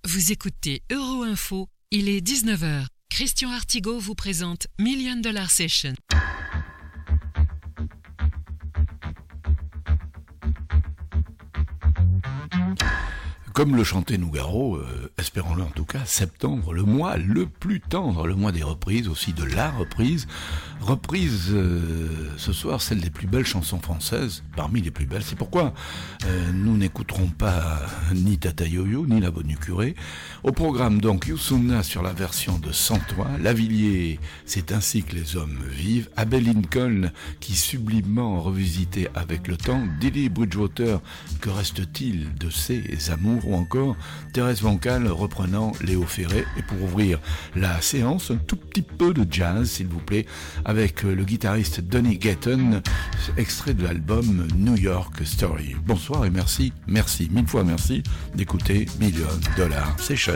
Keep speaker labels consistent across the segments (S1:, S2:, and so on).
S1: Vous écoutez Euro-Info, il est 19h. Christian Artigot vous présente Million Dollar Session.
S2: Comme le chantait Nougaro, espérons-le en tout cas, septembre, le mois le plus tendre, le mois des reprises, aussi de la reprise. Reprise, ce soir, celle des plus belles chansons françaises, parmi les plus belles. C'est pourquoi nous n'écouterons pas ni Tata Yo-Yo, ni La Bonne Curée. Au programme, donc, Youssouna sur la version de Sans Toi, Lavilliers, C'est ainsi que les hommes vivent, Abbey Lincoln, qui sublimement revisité avec le temps, Dilly Bridgewater, que reste-t-il de ses amours, ou encore Thérèse Vancal reprenant Léo Ferré. Et pour ouvrir la séance, un tout petit peu de jazz, s'il vous plaît, avec le guitariste Donny Gatton, extrait de l'album New York Story. Bonsoir et merci, mille fois merci d'écouter Million Dollar Session.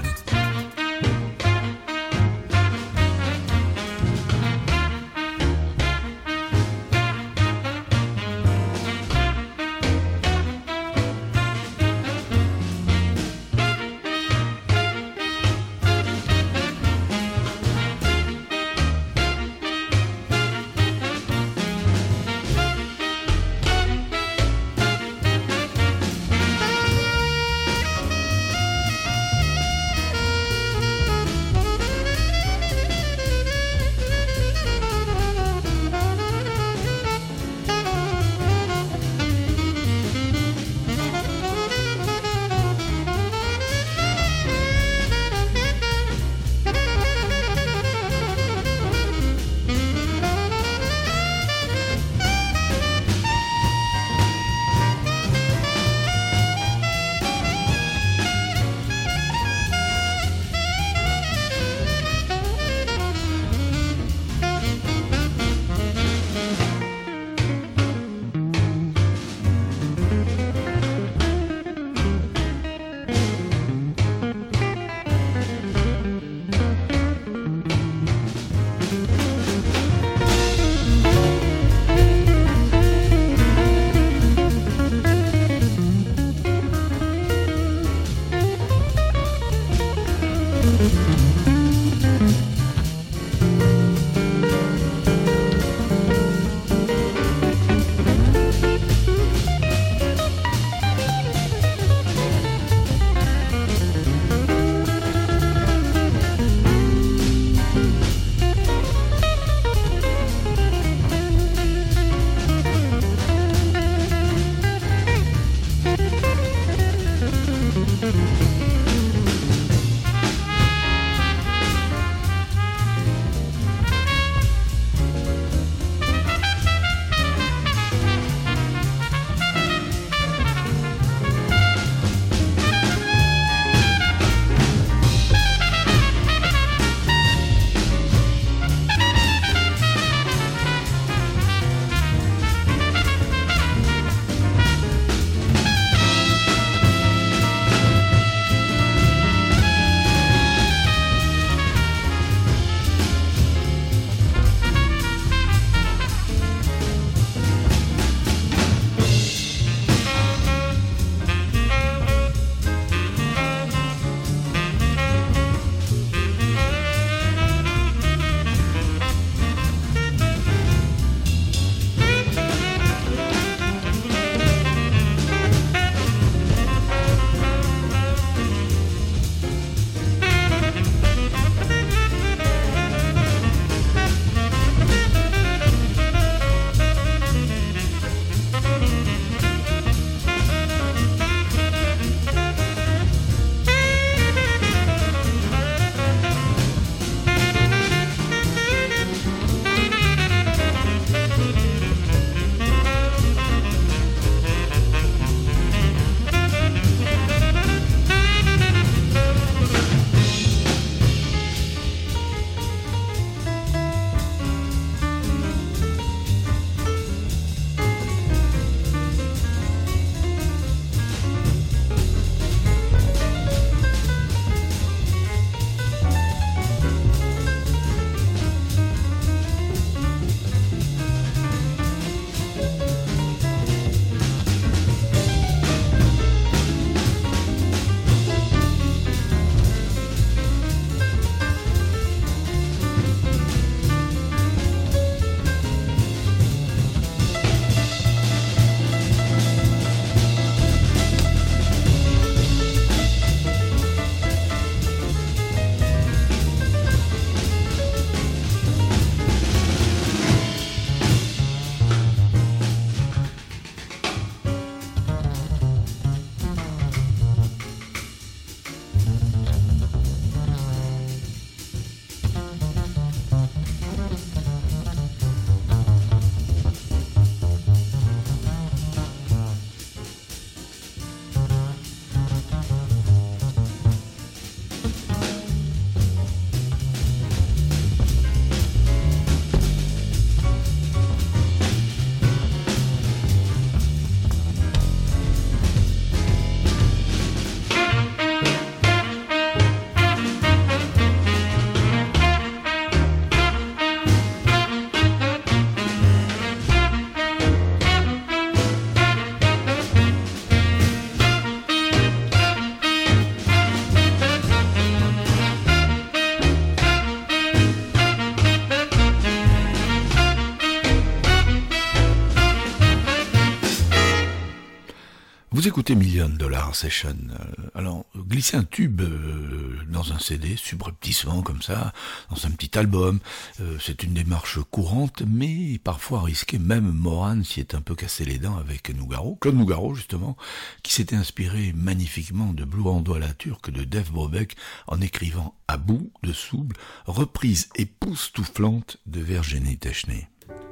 S2: Vous écoutez $1 Million Session. Alors, glisser un tube dans un CD, subrepticement comme ça, dans un petit album, c'est une démarche courante, mais parfois risquée. Même Moran s'y est un peu cassé les dents avec Nougaro, Claude Nougaro justement, qui s'était inspiré magnifiquement de Blue Rando à la turque de Dave Brubeck en écrivant à bout de souble, reprise époustouflante de Virginie Teschney.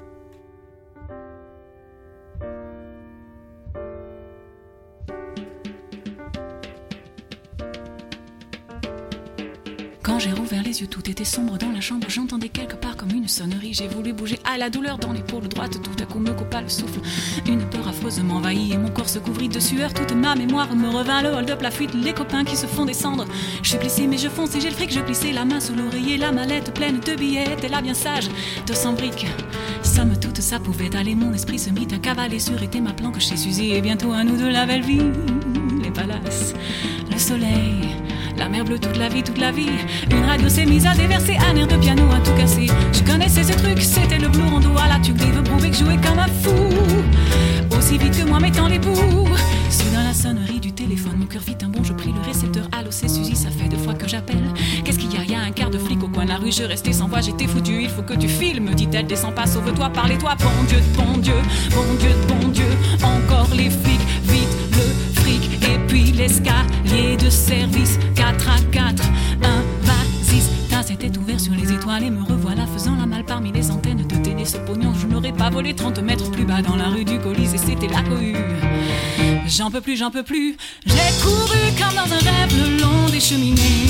S3: Quand j'ai rouvert les yeux, tout était sombre dans la chambre. J'entendais quelque part comme une sonnerie. J'ai voulu bouger, ah la douleur dans l'épaule droite. Tout à coup me coupa le souffle. Une peur affreuse m'envahit et mon corps se couvrit de sueur. Toute ma mémoire me revint, le hold-up, la fuite, les copains qui se font descendre. Je suis glissé mais je fonce et j'ai le fric. Je glissais la main sous l'oreiller, la mallette pleine de billets. T'es là bien sage, 200 briques. Somme toute ça pouvait aller, mon esprit se mit à cavaler sur était ma planque chez Suzy. Et bientôt à nous de la belle vie, les palaces, le soleil, la mer bleue, toute la vie, toute la vie. Une radio s'est mise à déverser un air de piano à tout casser. Je connaissais ce truc, c'était le Blue Rando à la tuque. Dave Brubeck jouait comme un fou, aussi vite que moi mettant les bouts. Soudain la sonnerie du téléphone, mon cœur fit un bond, je pris le récepteur. Allô c'est Suzy, ça fait 2 fois que j'appelle. Qu'est-ce qu'il y a un quart de flic au coin de la rue. Je restais sans voix, j'étais foutu, il faut que tu files. Me dit-elle, descends pas, sauve-toi, parlez-toi. Bon Dieu, bon Dieu, bon Dieu, bon Dieu. Encore les flics, vite le fric. Et puis l'escalier de service, 4x4, vas-y. S'était ouvert sur les étoiles et me revoilà faisant la malle parmi les antennes de télé. Ce pognon, je n'aurais pas volé 30 mètres plus bas dans la rue du Colisée, c'était la cohue. J'en peux plus, j'en peux plus. J'ai couru comme dans un rêve le long des cheminées.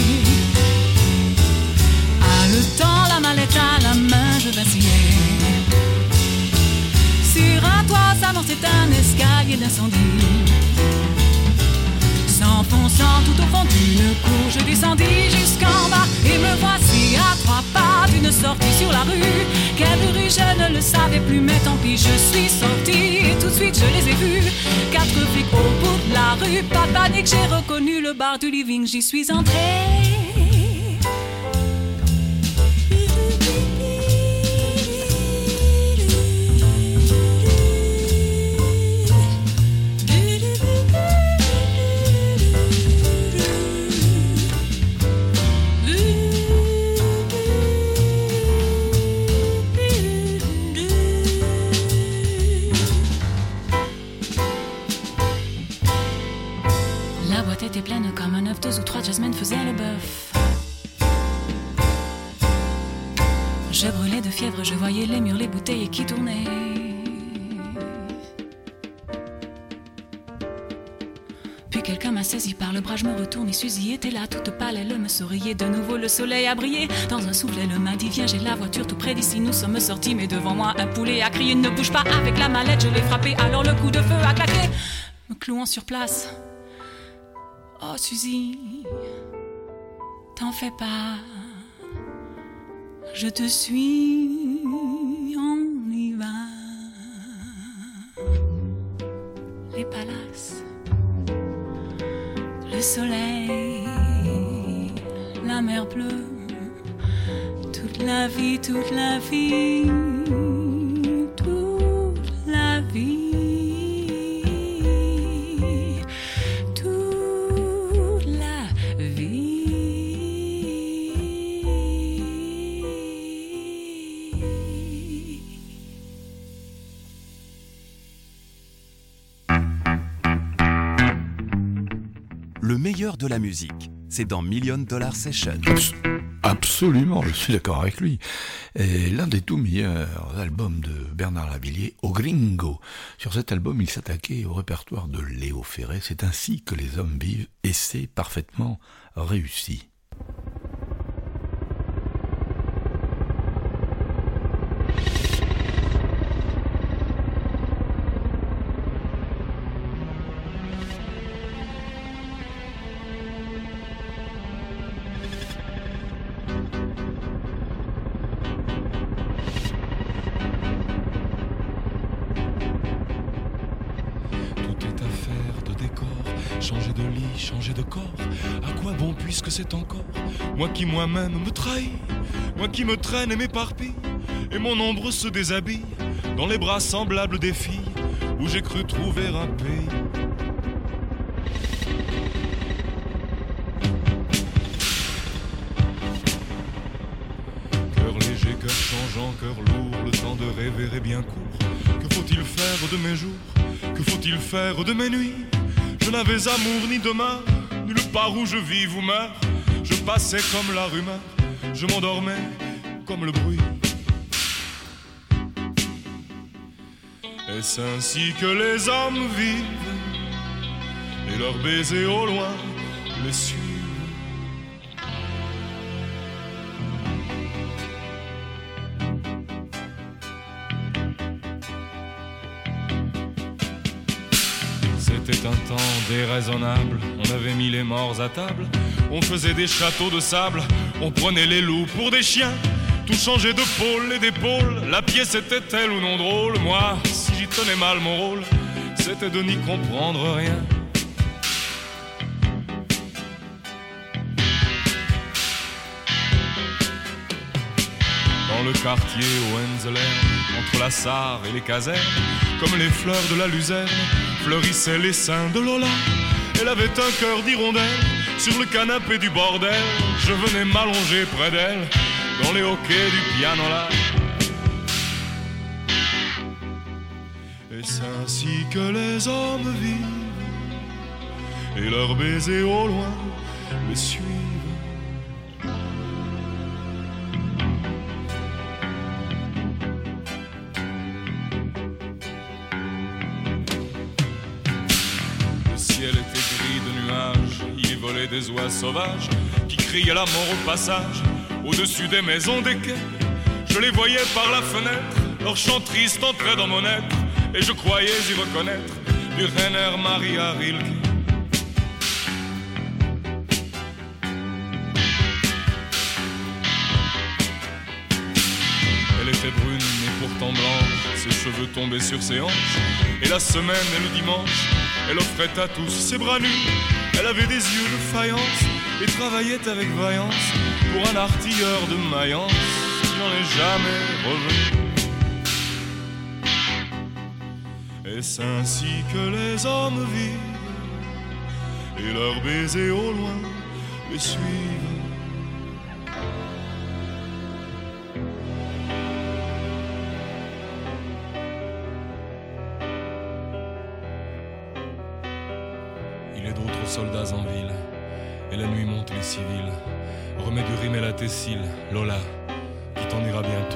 S3: Haletant, la mallette à la main, je vacillais. Sur un toit s'avançait un escalier d'incendie. S'enfonçant tout au fond d'une cour, je descendis jusqu'en bas et me voici à 3 pas d'une sortie sur la rue. Quelle rue, je ne le savais plus, mais tant pis, je suis sortie et tout de suite je les ai vus. 4 flics au bout de la rue, pas de panique, j'ai reconnu le bar du living, j'y suis entrée. Était pleine comme un œuf, 2 ou 3 jazzmen faisaient le bœuf. Je brûlais de fièvre, je voyais les murs, les bouteilles qui tournaient. Puis quelqu'un m'a saisi par le bras, je me retourne et Suzy était là, toute pâle, elle me souriait. De nouveau le soleil a brillé, dans un souffle elle m'a dit viens, j'ai la voiture tout près d'ici, nous sommes sortis. Mais devant moi un poulet a crié ne bouge pas, avec la mallette je l'ai frappé, alors le coup de feu a claqué, me clouant sur place. Oh Suzy, t'en fais pas, je te suis, on y va. Les palaces, le soleil, la mer bleue, toute la vie, toute la vie, toute la vie.
S4: Le meilleur de la musique, c'est dans $1 Million Session.
S2: Absolument, je suis d'accord avec lui. Et l'un des tout meilleurs albums de Bernard Lavilliers, O Gringo. Sur cet album, il s'attaquait au répertoire de Léo Ferré. C'est ainsi que les hommes vivent et c'est parfaitement réussi.
S5: Changer de lit, changer de corps, à quoi bon puisque c'est encore moi qui moi-même me trahis, moi qui me traîne et m'éparpille, et mon ombre se déshabille dans les bras semblables des filles où j'ai cru trouver un pays. gens, cœur lourd, le temps de rêver est bien court. Que faut-il faire de mes jours? Que faut-il faire de mes nuits? Je n'avais amour ni demain, nulle part où je vis ou meurs. Je passais comme la rumeur, je m'endormais comme le bruit. Est-ce ainsi que les hommes vivent, et leurs baisers au loin les suivent? C'était un temps déraisonnable, on avait mis les morts à table, on faisait des châteaux de sable, on prenait les loups pour des chiens, tout changeait de pôle et d'épaule, la pièce était-elle ou non drôle? Moi, si j'y tenais mal mon rôle, c'était de n'y comprendre rien. Dans le quartier Hohenzollern, entre la Sarre et les casernes, comme les fleurs de la luzerne, fleurissaient les seins de Lola. Elle avait un cœur d'hirondelle, sur le canapé du bordel, je venais m'allonger près d'elle, dans les hoquets du pianola. Et c'est ainsi que les hommes vivent, et leurs baisers au loin les suivent. Des oies sauvages qui criaient la mort au passage au-dessus des maisons des quais. Je les voyais par la fenêtre, leur chant triste entrait dans mon être, et je croyais y reconnaître du Rainer Maria Rilke. Elle était brune et pourtant blanche, ses cheveux tombaient sur ses hanches, et la semaine et le dimanche, elle offrait à tous ses bras nus. Elle avait des yeux de faïence et travaillait avec vaillance pour un artilleur de Mayence qui n'en est jamais revenu. Et c'est ainsi que les hommes vivent, et leurs baisers au loin les suivent. Soldats en ville, et la nuit monte les civils. Remets du rimel à tes cils, Lola, qui t'en ira bientôt.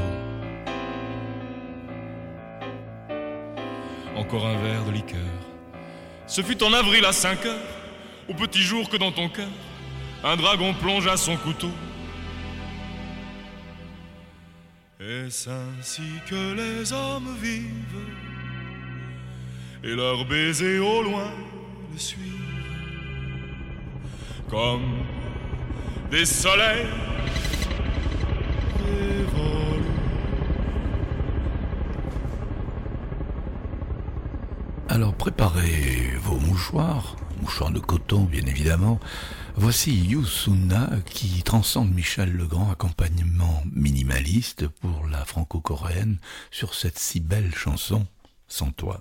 S5: Encore un verre de liqueur. Ce fut en avril à 5 heures, au petit jour que dans ton cœur, un dragon plongea son couteau. Et c'est ainsi que les hommes vivent, et leurs baisers au loin les suivent. Comme des soleils révolus.
S2: Alors préparez vos mouchoirs de coton bien évidemment. Voici Youssouna qui transcende Michel Legrand, accompagnement minimaliste pour la franco-coréenne sur cette si belle chanson Sans toi.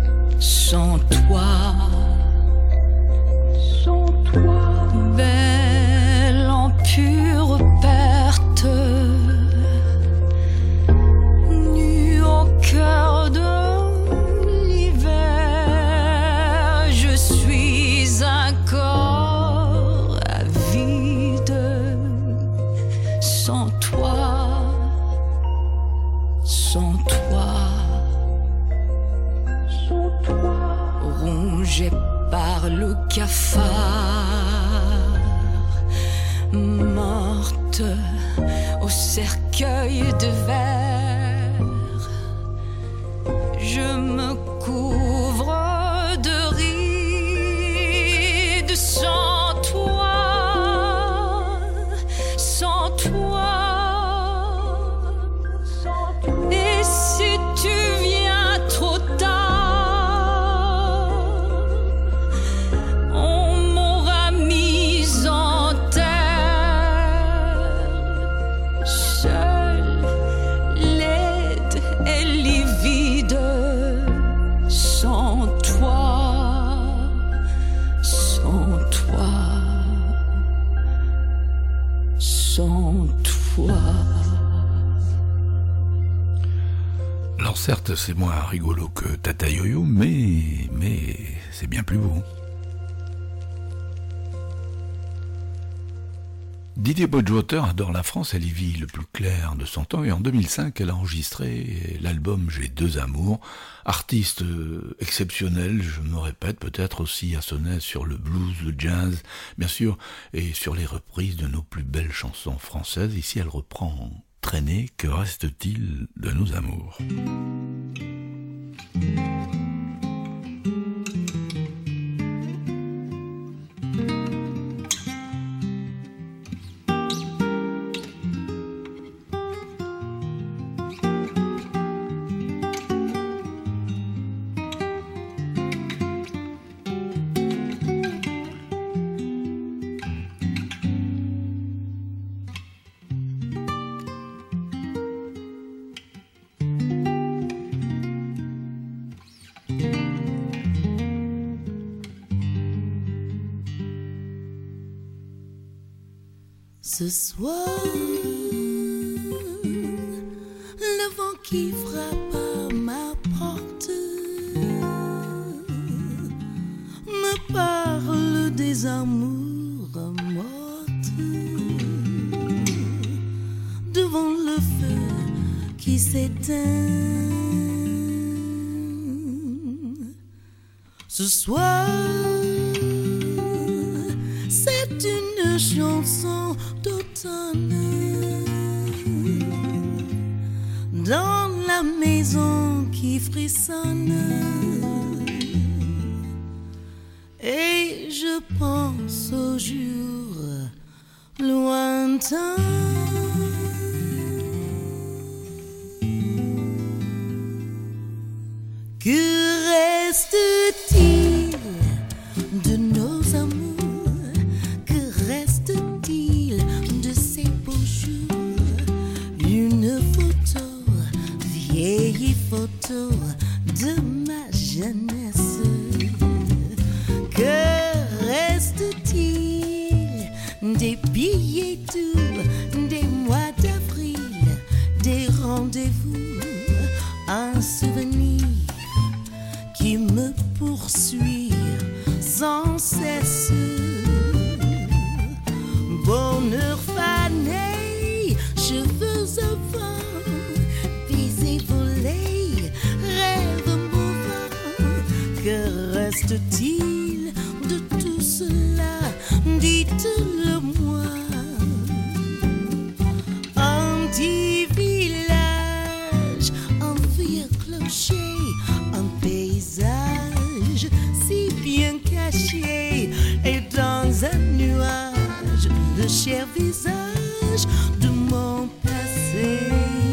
S6: Sans toi, belle
S3: sans toi, rongé par le cafard, morte au cercueil de verre, je me couvre de rides sans toi, sans toi. Et si tu viens trop tard, on m'aura mise en terre, seule, laide et livide, sans toi, sans toi, sans toi.
S2: Alors certes, c'est moins rigolo que Tata Yo-Yo, mais c'est bien plus beau. Didier Bodgewater adore la France, elle y vit le plus clair de son temps et en 2005, elle a enregistré l'album J'ai deux amours. Artiste exceptionnel, je me répète, peut-être aussi à son aise sur le blues, le jazz, bien sûr, et sur les reprises de nos plus belles chansons françaises. Ici, elle reprend Traîner, que reste-t-il de nos amours ?
S6: Ce soir, le vent qui frappe à ma porte me parle des amours mortes devant le feu qui s'éteint. Ce soir, c'est une chanson d'automne dans la maison qui frissonne et je pense aux jours lointains. Que reste-t-il de nos amours? Vieille photo de ma jeunesse. Que reste-t-il des billets doux, des mois d'avril, des rendez-vous, un souvenir qui me poursuit sans cesse. Bonheur fané, cheveux au vent, rêve mouvant. Que reste-t-il de tout cela? Dites-le-moi. Un petit village, un vieux clocher, un paysage si bien caché, et dans un nuage, le cher visage de mon passé.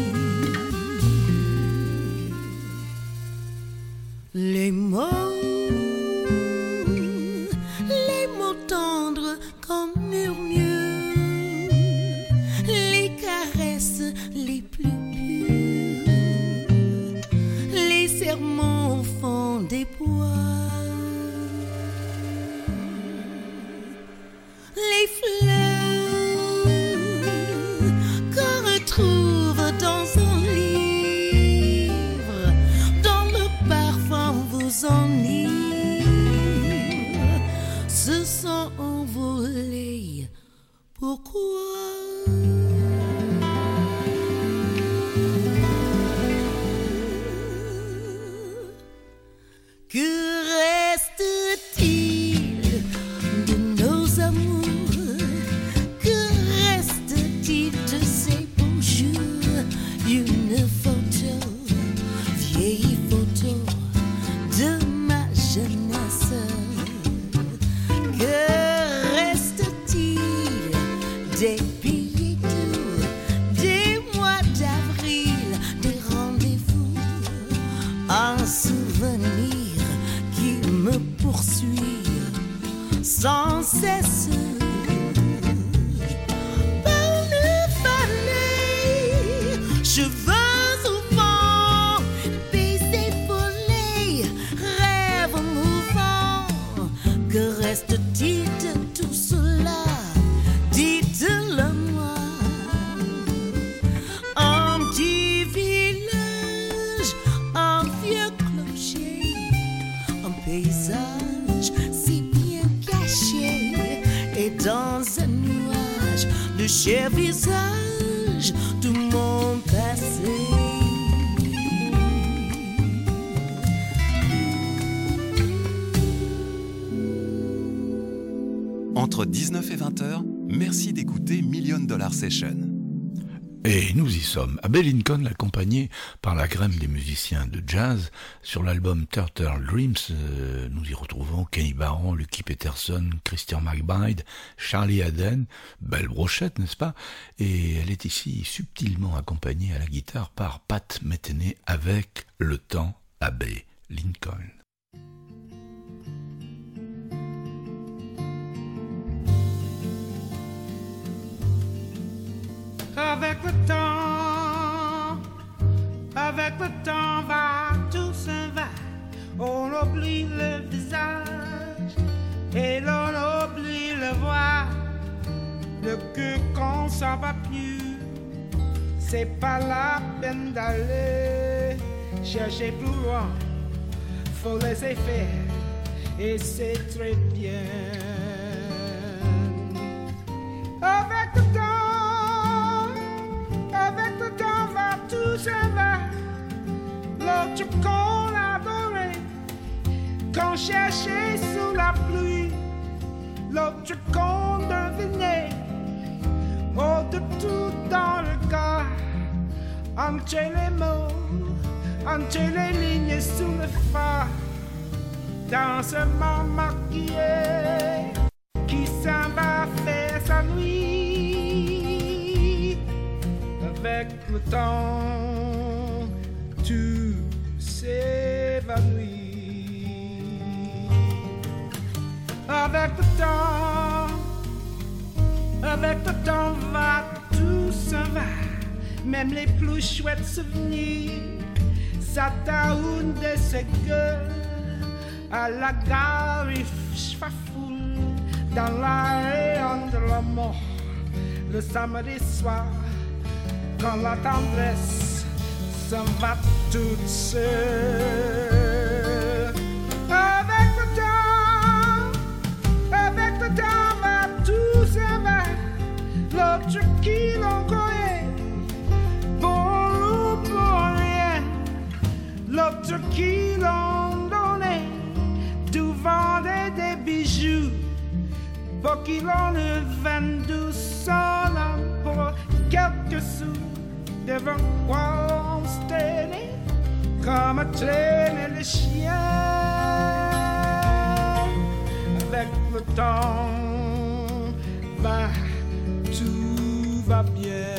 S6: Les mots tendres comme murmures, les caresses les plus pures, les serments au fond des bois. photos de ma jeunesse. Que reste-t-il des billets doux, des mois d'avril, des rendez-vous, un souvenir qui me poursuit sans cesse. Cheveux au vent, baisers volés, rêves mouvants. Que reste-t-il de tout cela? Dites-le-moi. Un petit village, un vieux clocher, un paysage si bien caché, et dans un nuage, le cher visage de mon passé.
S4: Entre 19 et 20h, merci d'écouter Million Dollar Session.
S2: Et nous y sommes. Abbey Lincoln, accompagné par la crème des musiciens de jazz, sur l'album Turtle Dreams, nous y retrouvons Kenny Barron, Lucky Peterson, Christian McBride, Charlie Haden, belle brochette, n'est-ce pas? Et elle est ici subtilement accompagnée à la guitare par Pat Metheny avec le temps Abbey Lincoln.
S7: Avec le temps va, tout s'en va. On oublie le visage et l'on oublie le voix. Le cœur qu'on s'en va plus, c'est pas la peine d'aller chercher plus loin. Faut laisser faire et c'est très bien. Avec le temps va, tout s'en va. L'autre qu'on adorait, qu'on cherchait sous la pluie, l'autre qu'on devinait, au-de tout dans le corps, entre les mots, entre les lignes sous le phare, dans ce monde maquillé qui s'en va faire sa nuit. Avec le temps, tout s'évanouit. Avec le temps va, tout s'en va. Même les plus chouettes souvenirs, ça taoune de ce gueux. À la gare, il fafoule dans la rayon de la mort. Le samedi soir, quand la tendresse s'en va toute seule. Avec le temps va, tout s'en va. L'autre qui l'on connaît, pour ou pour rien. L'autre qui l'on donnait, tout vendait des bijoux, pour qui l'on ne vendait son âme pour quelques sous. Devant quoi on se tenait, comme traîner le chien. Avec le temps va, tout va bien.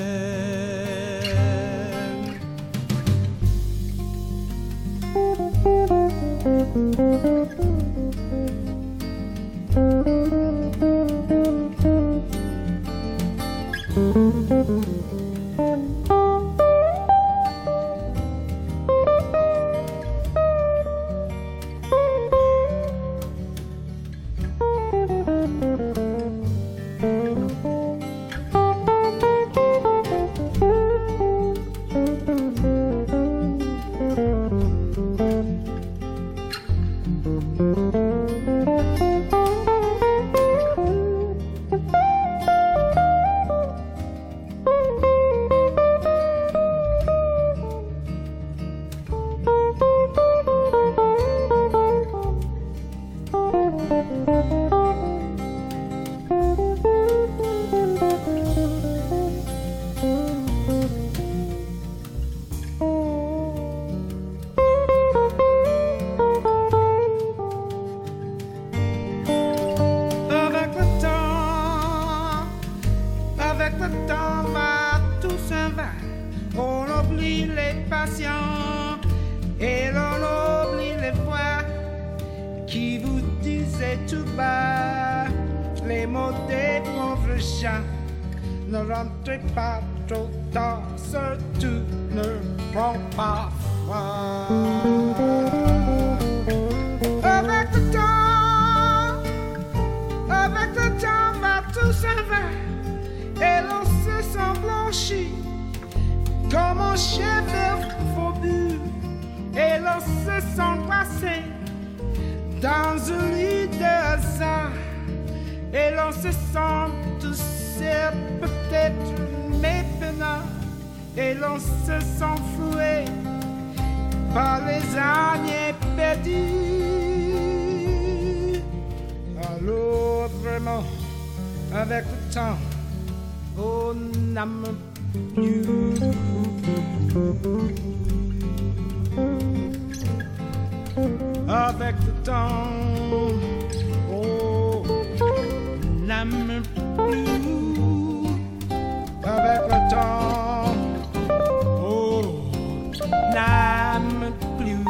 S7: patients et l'on oublie les voix qui vous disaient tout bas les mots des pauvres gens. Ne rentrez pas trop tard, surtout ne prends pas froid. Avec le temps, va tout s'en va, et l'on se sent blanchi comme un chef faubu, et l'on se sent passé dans un lit de hasard, et l'on se sent tout seul, peut-être mépenant, et l'on se sent floué par les années perdues. Alors vraiment, avec le temps, on n'aime plus. Avec le temps, on n'aime plus. Avec le temps, on n'aime plus.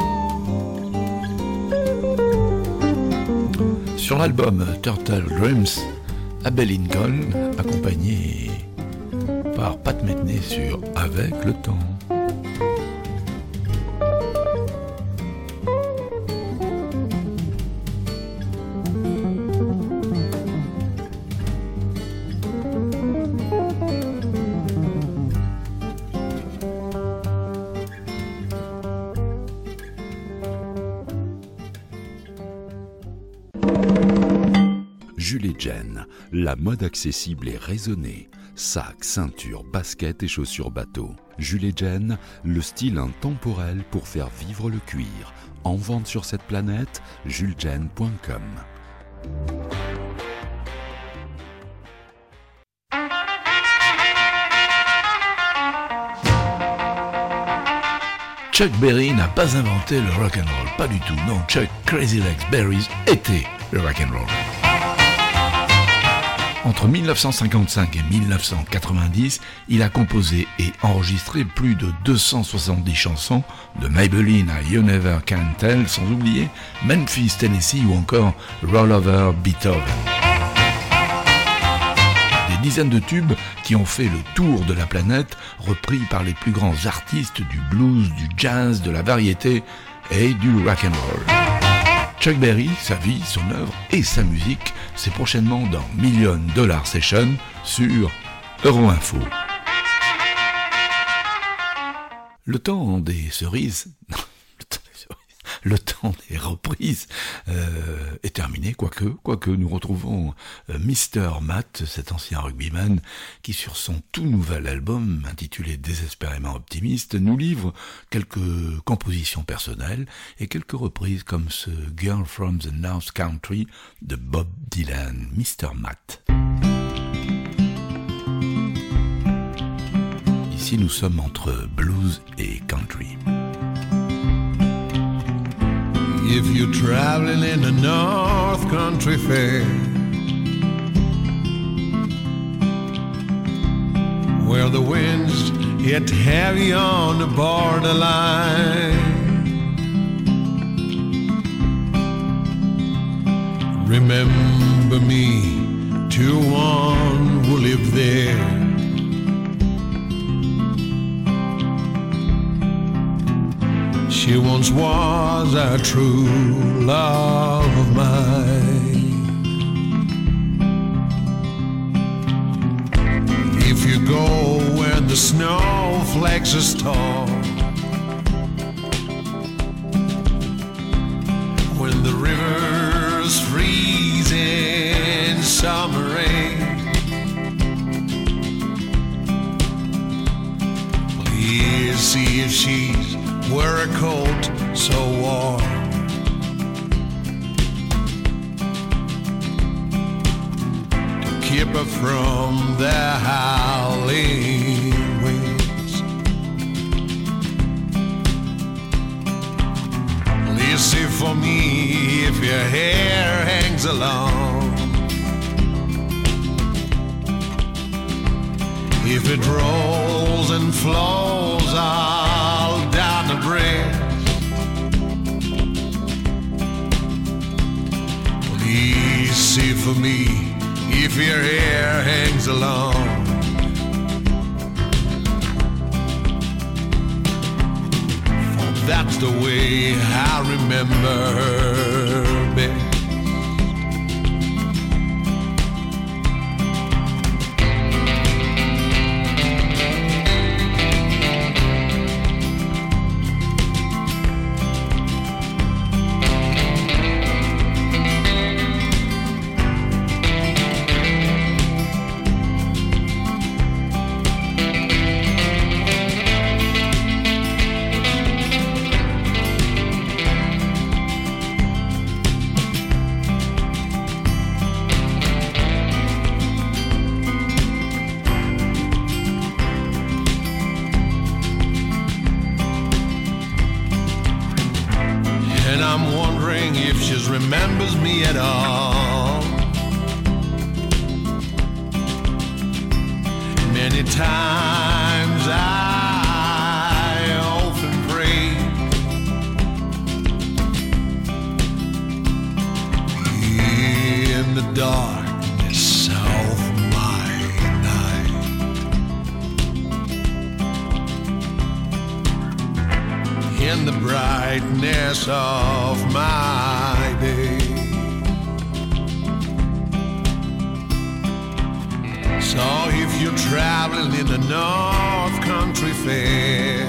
S2: Sur l'album Turtle Dreams, Abbey Lincoln, accompagné par Pat Metheny sur Avec le temps.
S8: Julie Jen, la mode accessible et raisonnée. Sacs, ceintures, baskets et chaussures bateau. Julie Jen, le style intemporel pour faire vivre le cuir. En vente sur cette planète, julien.com.
S2: Chuck Berry n'a pas inventé le rock'n'roll, pas du tout. Non, Chuck Crazy Legs Berry était le rock'n'roll. Entre 1955 et 1990, il a composé et enregistré plus de 270 chansons, de Maybelline à You Never Can Tell, sans oublier Memphis, Tennessee ou encore Roll Over Beethoven. Des dizaines de tubes qui ont fait le tour de la planète, repris par les plus grands artistes du blues, du jazz, de la variété et du rock'n'roll. Chuck Berry, sa vie, son œuvre et sa musique, c'est prochainement dans $1 Million Session sur Euroinfo. Le temps des cerises, le temps des reprises est terminé, quoique nous retrouvons Mr. Matt, cet ancien rugbyman, qui sur son tout nouvel album, intitulé Désespérément optimiste, nous livre quelques compositions personnelles et quelques reprises comme ce Girl from the North Country de Bob Dylan. Mr. Matt. Ici nous sommes entre blues et country.
S9: If you're traveling in the North Country Fair, where the winds hit heavy on the borderline, remember me to one who lived there. She once was a true love of mine. If you go where the snowflakes are stored, when the rivers freeze in summer rain, please see if she's wear a coat so warm. To keep her from the howling winds. Listen for me if your hair hangs along. If it rolls and flows all down your hair hangs along. For that's the way I remember her best. And I'm wondering if she remembers me at all. Many times I often pray in the darkness of my night. In the brightness of my day. So if you're traveling in the North Country Fair,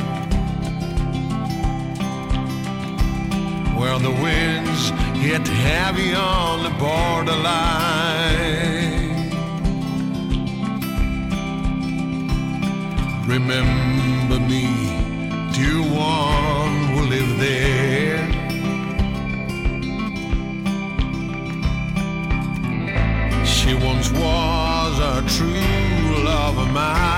S9: where the winds hit heavy on the borderline, remember me to one who lived there. She once was a true love of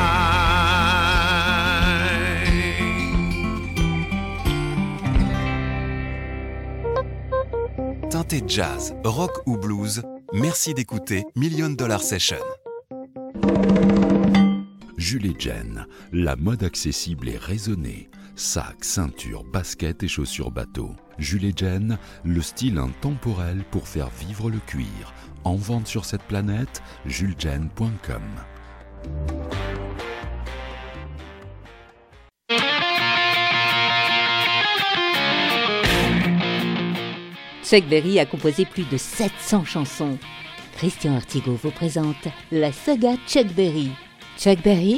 S9: mine.
S4: Teinté jazz, rock ou blues, merci d'écouter Million Dollar Session.
S8: Julie Jen, la mode accessible et raisonnée. Sacs, ceintures, baskets et chaussures bateau. Julie Jen, le style intemporel pour faire vivre le cuir. En vente sur cette planète, julegen.com.
S10: Chuck Berry a composé plus de 700 chansons. Christian Artigot vous présente la saga Chuck Berry. Chuck Berry,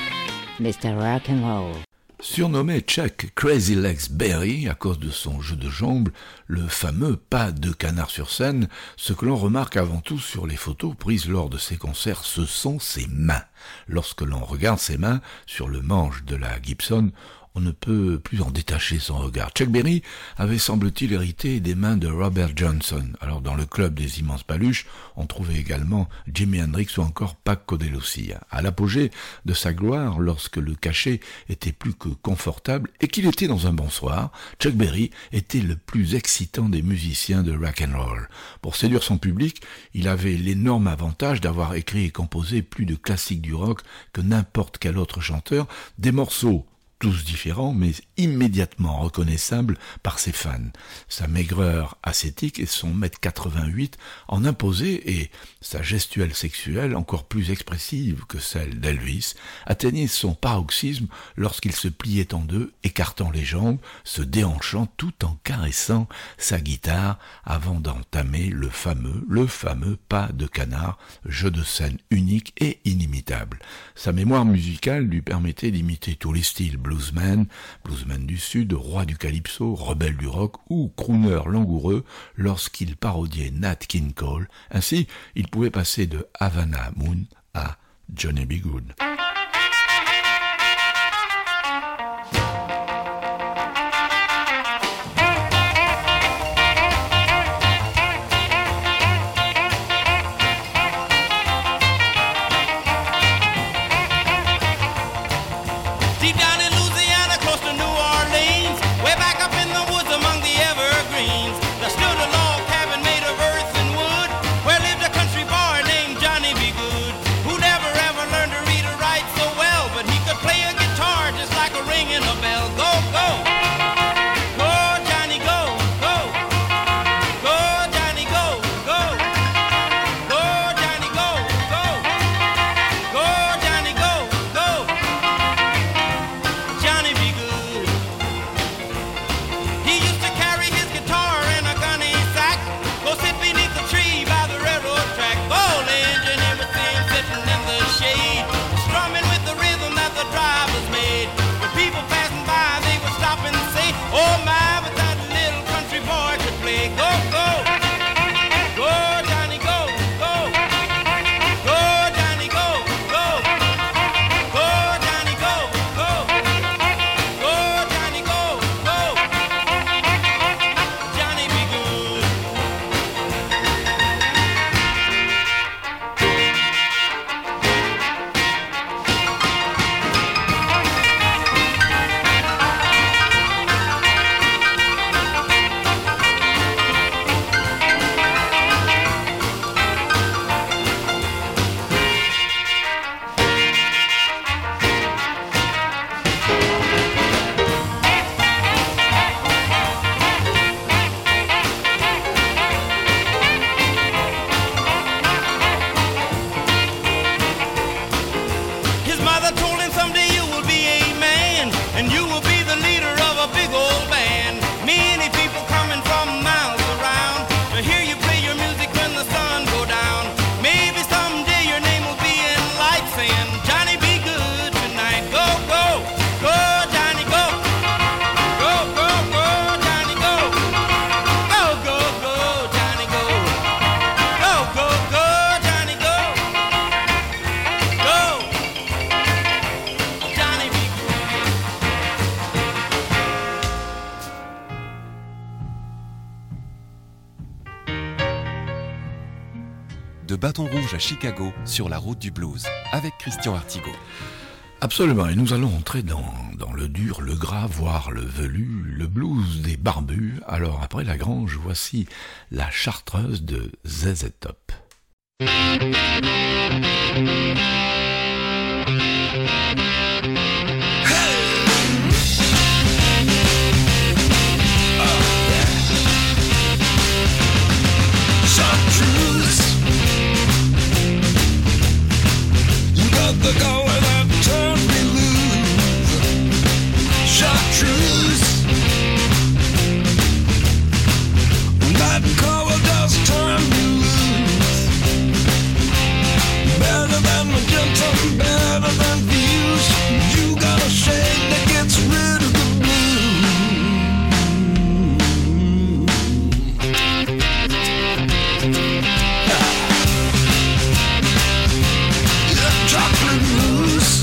S10: Mr. Rock and Roll.
S2: Surnommé Chuck Crazy Legs Berry à cause de son jeu de jambes, le fameux pas de canard sur scène, ce que l'on remarque avant tout sur les photos prises lors de ses concerts, ce sont ses mains. Lorsque l'on regarde ses mains sur le manche de la Gibson, on ne peut plus en détacher son regard. Chuck Berry avait, semble-t-il, hérité des mains de Robert Johnson. Alors, dans le club des immenses paluches, on trouvait également Jimi Hendrix ou encore Paco de Lucia. À l'apogée de sa gloire, lorsque le cachet était plus que confortable et qu'il était dans un bon soir, Chuck Berry était le plus excitant des musiciens de rock and roll. Pour séduire son public, il avait l'énorme avantage d'avoir écrit et composé plus de classiques du rock que n'importe quel autre chanteur, des morceaux tous différents, mais immédiatement reconnaissables par ses fans. Sa maigreur ascétique et son 1m88 en imposaient, et sa gestuelle sexuelle, encore plus expressive que celle d'Elvis, atteignait son paroxysme lorsqu'il se pliait en deux, écartant les jambes, se déhanchant tout en caressant sa guitare avant d'entamer le fameux pas de canard, jeu de scène unique et inimitable. Sa mémoire musicale lui permettait d'imiter tous les styles, bluesman du Sud, roi du calypso, rebelle du rock ou crooner langoureux lorsqu'il parodiait Nat King Cole. Ainsi, il pouvait passer de Havana Moon à Johnny B. Good.
S11: Who never ever learned to read or write.
S7: Oh my, but that little country boy could play. Go, go, go, Johnny, go, go, go, Johnny, go, go, go, Johnny, go, go, go, Johnny, go, go, Johnny be good. His mother told him someday you will be a man, and you will be the leader of a big old band. Many people coming from miles around to hear you play your music when the sun go down. Maybe someday your name will be in lights saying, Johnny be good tonight. Go, go, go, Johnny, go. Go, go, go, Johnny, go. Go, go, go, Johnny, go. Go, go, go, Johnny, go. Go. Johnny be
S4: De Bâton Rouge à Chicago, sur la route du blues, avec Christian Artigaud.
S2: Absolument, et nous allons entrer dans le dur, le gras, voire le velu, le blues des barbus. Alors après la grange, voici la chartreuse de ZZ Top.
S9: Chartreuse, you got the color that turns me loose. Chartreuse, that color does turn me loose. Better than magenta, better than views. You got a shade that gets rid of the blues. Chocolate mousse.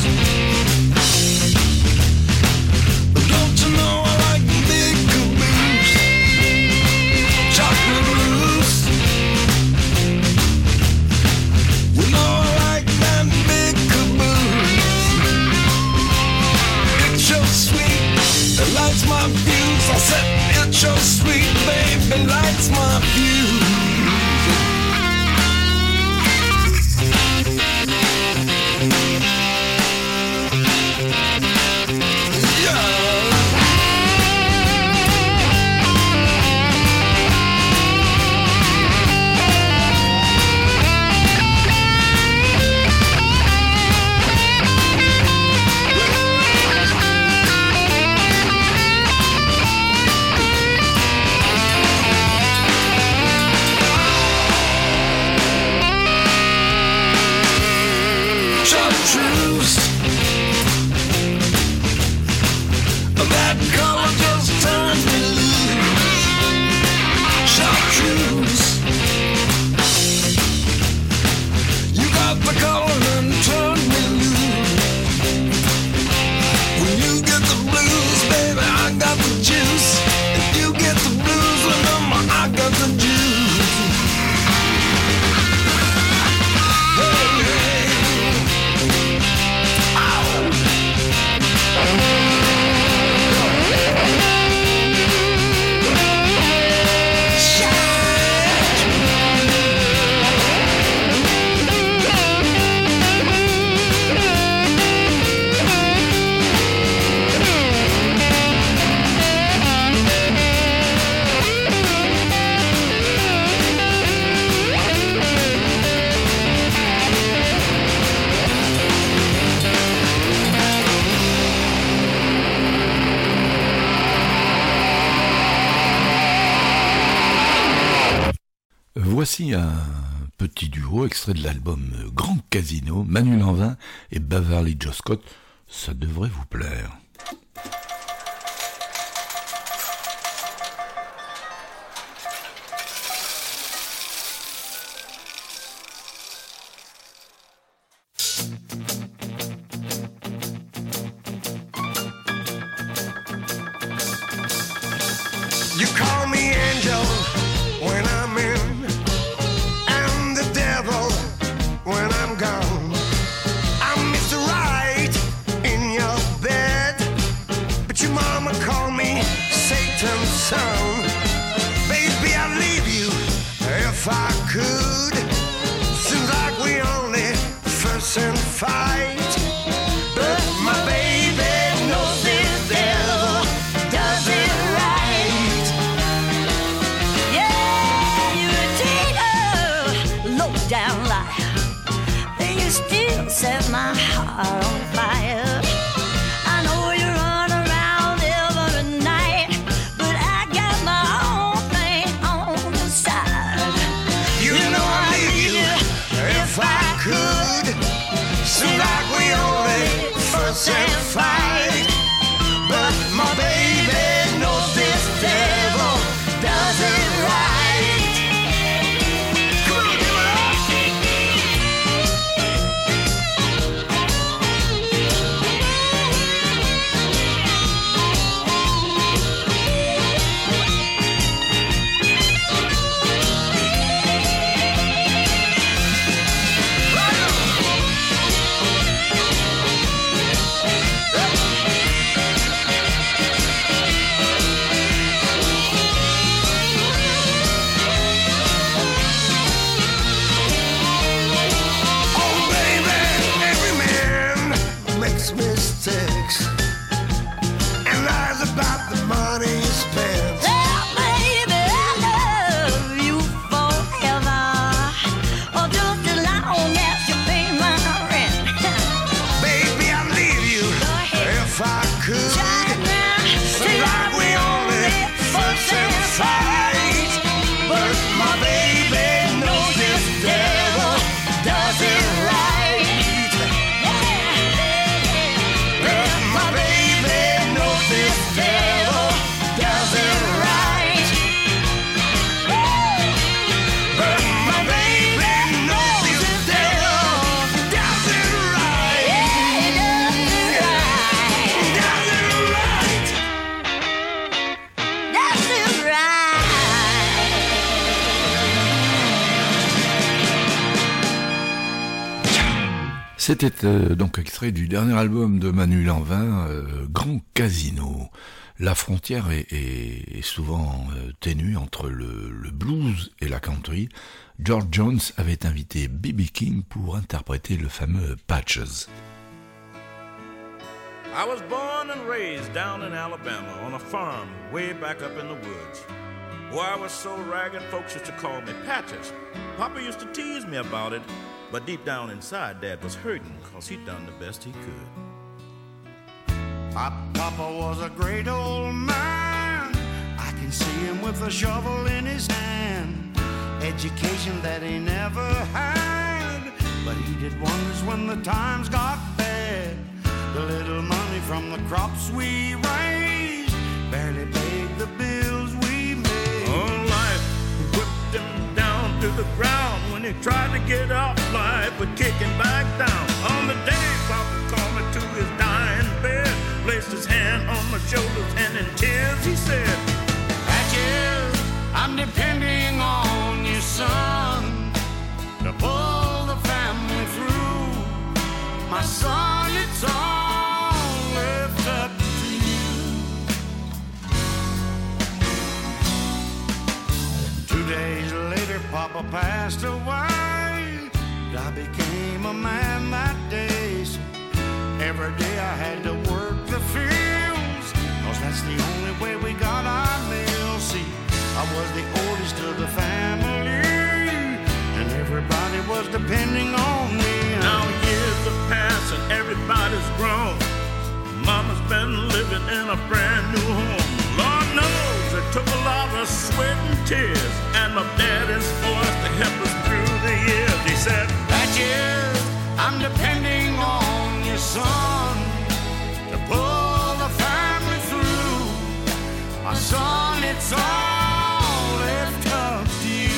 S9: Don't you know I like big caboose? Chocolate mousse. You know I like that big caboose. It's so sweet, it lights my fuse. I said it's so sweet, baby, lights my fuse. Chartreuse, that color just turns me loose. Chartreuse, you got the color and turn me loose. When you get the blues, baby, I got the juice. If you get the blues, remember I got the juice. Hey, hey.
S2: Voici un petit duo extrait de l'album Grand Casino, Manu Lanvin et Beverly Joe Scott. Ça devrait vous plaire.
S9: You call me angel when I'm in, and the devil when I'm gone. I'm Mr. Right in your bed, but your mama called me Satan's son. Baby, I'd leave you if I could. Seems like we only fuss and fight, but my baby knows this devil does it right.
S11: Yeah, you're a cheater, low down liar, and you still set my heart on fire. I know you run around every night, but I got my own thing on the side.
S9: You know I'd leave you if I could. Seems like we only fuss and fight, but my baby knows this devil does it right. Come on, give it up. Oh, baby, every man makes mistakes and lies about the money he spends.
S11: Oh, baby, I love you forever, or just as long as you pay my rent.
S9: Baby, I'd leave you if I could. Seems like we only fuss and fight, but my baby knows this devil does it right. But my baby knows this devil does it right. But my baby knows this devil does it right. Does it right.
S11: That's it right.
S2: C'était donc extrait du dernier album de Manu Lanvin, Grand Casino. La frontière est souvent ténue entre le blues et la country. George Jones avait invité B.B. King pour interpréter le fameux Patches.
S12: I was born and raised down in Alabama on a farm way back up in the woods. Boy, I was so ragged, folks used to call me Patches. Papa used to tease me about it, but deep down inside, Dad was hurting because he'd done the best he could.
S13: Papa was a great old man. I can see him with a shovel in his hand. Education that he never had, but he did wonders when the times got bad. The little money from the crops we raised barely paid the bills we made.
S12: Oh, life whipped him down to the ground when he tried to get off life, but kicking back down. On the day Papa called me to his dying bed, placed his hand on my shoulders, and in tears he said,
S13: Patches, I'm depending on you, son, to pull the family through. My son, it's all left up to you. 2 days later, Papa passed away. I became a man that day. So every day I had to work the fields, 'cause that's the only way we got our meals. See, I was the oldest of the family, and everybody was depending on me.
S12: now years have passed and everybody's grown. Mama's been living in a brand new home. Lord knows it took a lot of sweat and tears, and my daddy's forced to help us through the years. He said,
S13: Patches, I'm depending on you, son, to pull the family through. My son, it's all left up to you.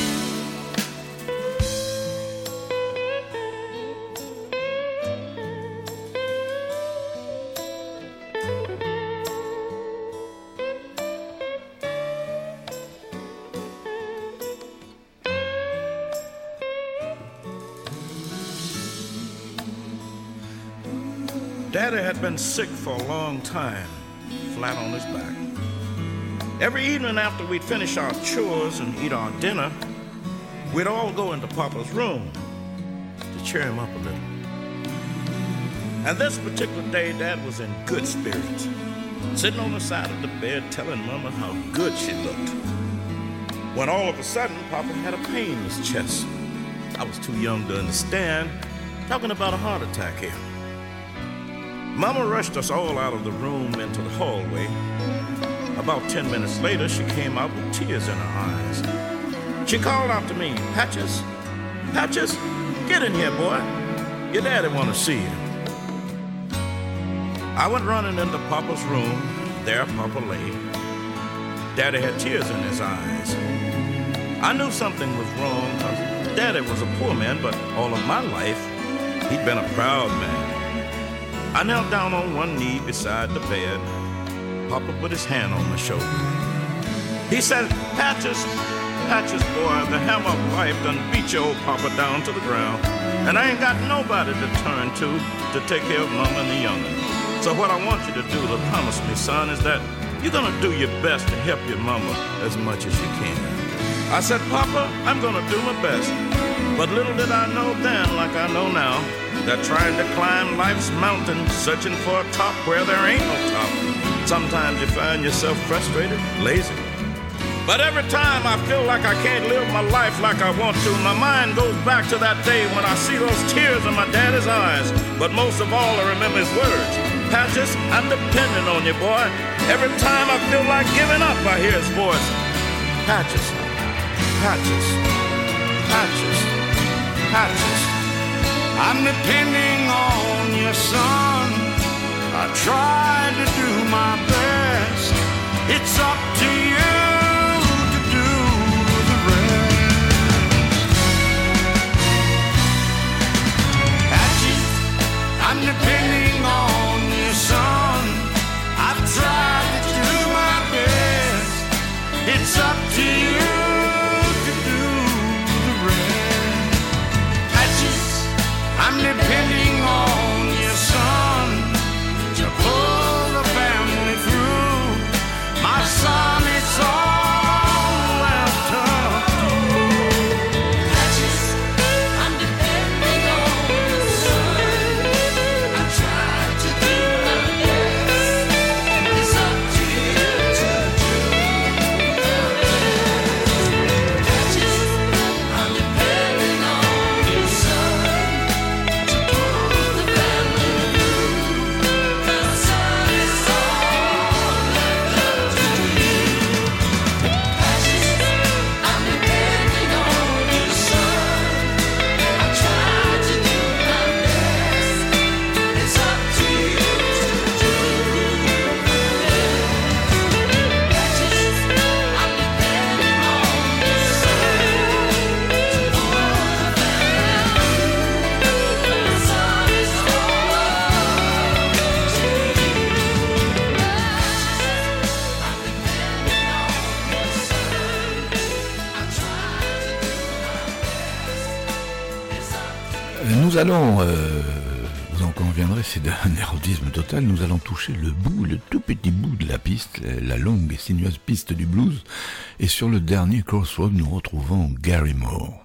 S12: Daddy had been sick for a long time, flat on his back. Every evening after we'd finish our chores and eat our dinner, we'd all go into Papa's room to cheer him up a little. And this particular day, Dad was in good spirits, sitting on the side of the bed telling Mama how good she looked. When all of a sudden, Papa had a pain in his chest. I was too young to understand, talking about a heart attack here. Mama rushed us all out of the room into the hallway. About 10 minutes later, she came out with tears in her eyes. She called out to me, Patches, Patches, get in here, boy. Your daddy want to see you. I went running into Papa's room. There Papa lay. Daddy had tears in his eyes. I knew something was wrong because Daddy was a poor man, but all of my life, he'd been a proud man. I knelt down on one knee beside the bed. Papa put his hand on my shoulder. He said, Patches, Patches, boy, the hammer of life done beat your old Papa down to the ground, and I ain't got nobody to turn to take care of Mama and the young'un. So what I want you to do to promise me, son, is that you're gonna do your best to help your mama as much as you can. I said, Papa, I'm gonna do my best. But little did I know then, like I know now, that trying to climb life's mountain, searching for a top where there ain't no top, sometimes you find yourself frustrated, lazy. But every time I feel like I can't live my life like I want to, my mind goes back to that day when I see those tears in my daddy's eyes. But most of all, I remember his words. Patches, I'm depending on you, boy. Every time I feel like giving up, I hear his voice. Patches, Patches, Patches, Patches.
S13: I'm depending on you, son. I try to do my best. It's up to you to do the rest. Patches, I'm depending on you, son. I've tried to do my best. It's up to you to do the rest. Patches, I'm depending on you, son, to pull the family through. My son, it's all left up to you. Patches, I'm depending on you, son. I tried to do my best. It's up to you to do the rest. Patches, I'm depending on you, son, to pull the family through. My son, it's all left up to you. Patches, I'm depending on you, son. I tried to do my best. It's up to you to do the rest. Patches, I'm depending on you, son, to pull the family through. My son, it's all up to you. I'm depending on you, son. I tried to do my best. It's up to you.
S2: Nous allons, vous en conviendrez, c'est d'un érotisme total, nous allons toucher le tout petit bout de la piste, la longue et sinueuse piste du blues, et sur le dernier Crossroad, nous retrouvons Gary Moore.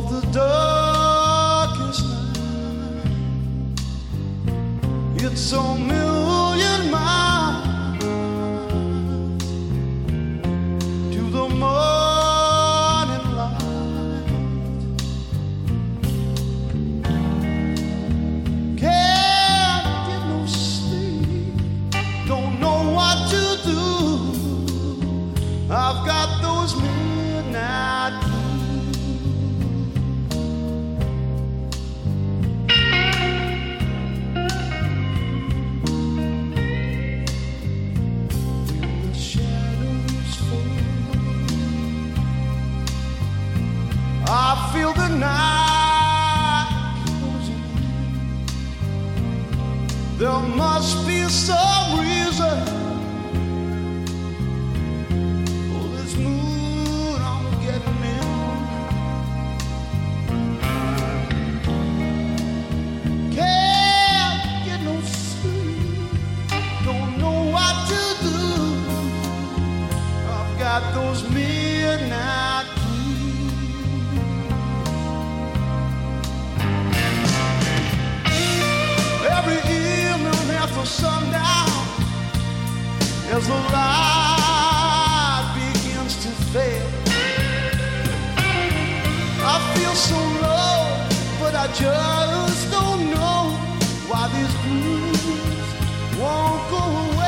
S7: of the darkest night. It's a million miles to the morning light. Can't get no sleep, don't know what to do. I've got those midnight blues. I feel the night closing in. There must be some reason for this mood I'm getting in. Can't get no sleep, don't know what to do. I've got those midnight every evening after sundown, as the light begins to fade, I feel so low, but I just don't know why these blues won't go away.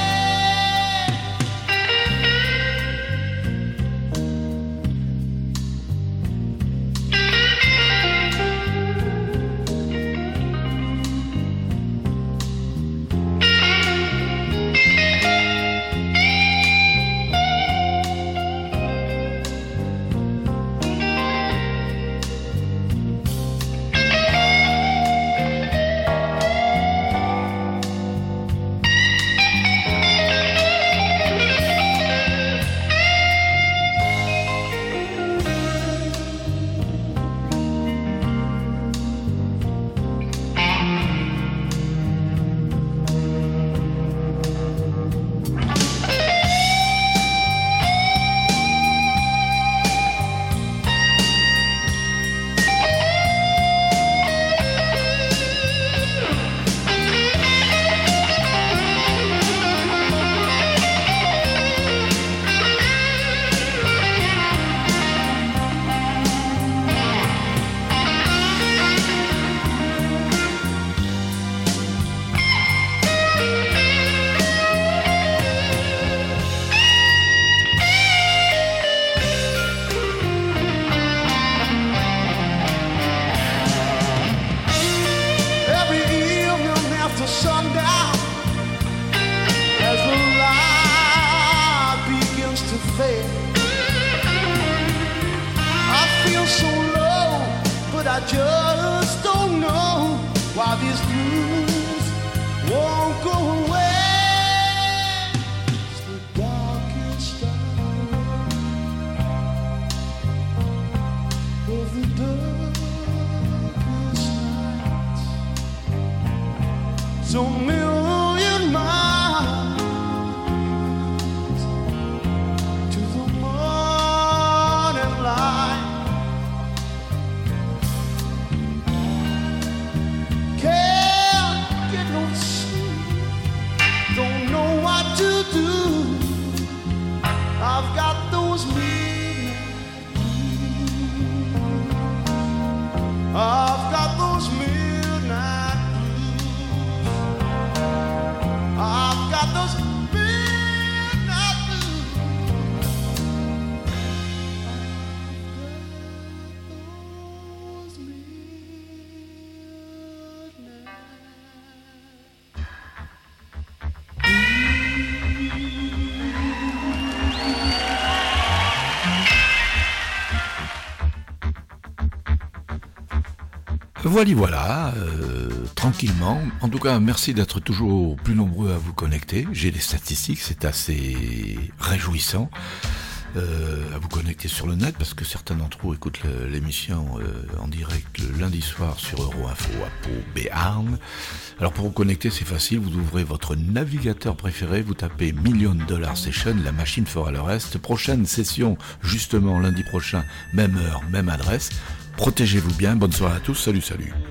S7: Sundown, as the light begins to fade, I feel so low, but I just don't know why these blues won't go away. It's the darkest hour of the darkest night. So million miles to the morning light. Can't get no sleep, don't know what to do. I've got those midnight blues. I've got those midnight blues. I've got those midnight blues.
S2: Voilà, tranquillement. En tout cas, merci d'être toujours plus nombreux à vous connecter. J'ai des statistiques, c'est assez réjouissant. À vous connecter sur le net, parce que certains d'entre vous écoutent l'émission en direct le lundi soir sur Euroinfo à Pau, Béarn. Alors pour vous connecter, c'est facile, vous ouvrez votre navigateur préféré, vous tapez $1 Million Session, la machine fera le reste. Prochaine session, justement lundi prochain, même heure, même adresse. Protégez-vous bien, bonne soirée à tous, salut.